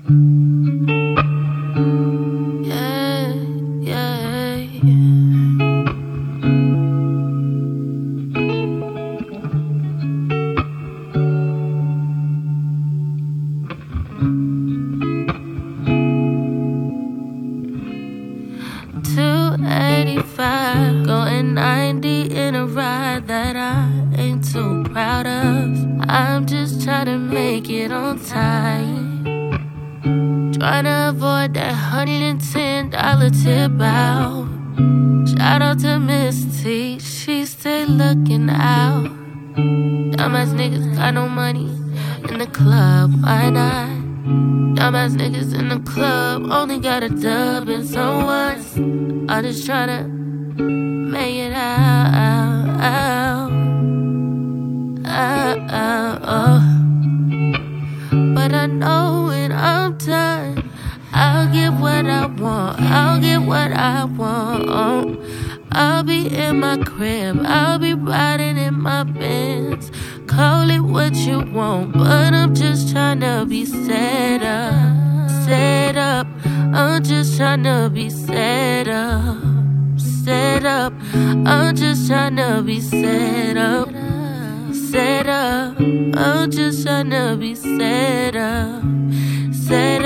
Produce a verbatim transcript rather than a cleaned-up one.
Yeah, yeah, yeah. two eighty-five, going ninety in a ride that I ain't too proud of. I'm just trying to make it on time, trying to avoid that one hundred ten dollar tip out. Shout out to Miss T, she stay looking out. Dumbass niggas got no money in the club, why not? Dumbass niggas in the club only got a dub and so what? I just tryna make it out, out, out, out, oh. But I know when I'm done, I'll get what I want, I'll get what I want. I'll be in my crib, I'll be riding in my Benz. Call it what you want, but I'm just tryna be set up, set up. I'm just tryna be set up, set up. I'm just tryna be set up, set up. I'm just tryna be set up, set up.